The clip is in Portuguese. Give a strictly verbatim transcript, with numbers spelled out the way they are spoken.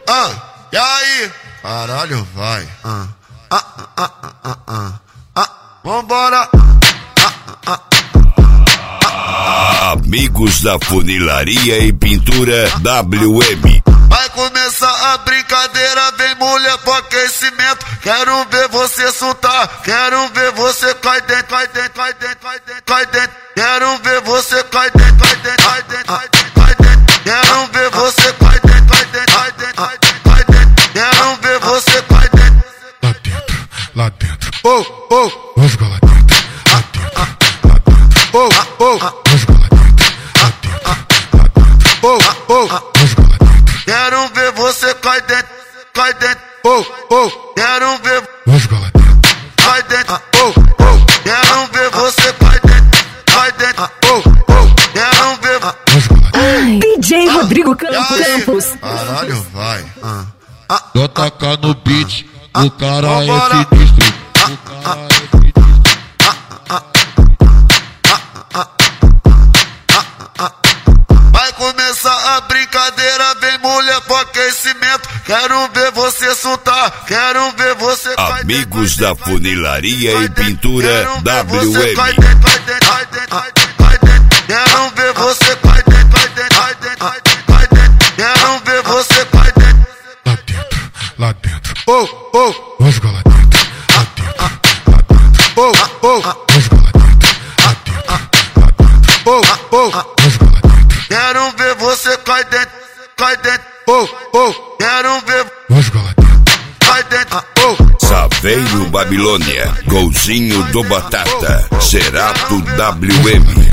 ah, e aí? Caralho, vai. Ah, ah, ah, ah, ah, ah, ah. Vambora. Ah, ah, ah. Amigos da Funilaria e Pintura W M. Vai começar a brincadeira, vem mulher pro aquecimento. Quero ver você soltar, quero ver você cai dentro, cai dentro, cai dentro, cai dentro, cai dentro. Quero ver você cai dentro, cai dentro, cai dentro, cai dentro, cai dentro. Quero ver você cai dentro, cai dentro, cai dentro, cai dentro, cai dentro. Quero ver você cai dentro. Lá dentro, lá dentro. Oh, oh, vamos lá dentro, lá dentro, lá dentro. oh, oh, vamos lá dentro, lá dentro, lá dentro. oh, oh. Vamos lá dentro. Quero ver você cai dentro, cai dentro. Oh, oh. Quero ver. Vamos lá dentro. Cai dentro. Oh, oh. Quero ver você cai dentro, cai dentro. Oh, oh. Quero ver. Vamos lá dentro. D J Rodrigo Campos. Campos. Caralho, vai. Ah. Ah. Vou tacar no beat, o cara Vambora. é sinistro. O cara é sinistro. Vai começar a brincadeira, vem mulher pro aquecimento. Quero ver você soltar, quero ver você cai dentro, Amigos da Funilaria e dentro. Pintura Quero ver W você cai M. dentro, cai dentro, cai dentro, cai dentro, cai dentro. Quero ver você cai dentro, cai dentro, cai dentro, cai dentro, cai dentro. Quero ver você cai dentro. Lá dentro, lá dentro. Oh, oh, Vamos lá dentro, lá dentro, lá dentro. oh, oh, Vamos lá dentro, lá dentro, lá dentro. oh, oh. Vamos lá dentro. Quero ver você cai dentro, cai dentro. Oh, oh. Quero ver Vamos lá dentro. cai dentro. Oh, Saveiro Babilônia, Golzinho do Batata, Cerato W M.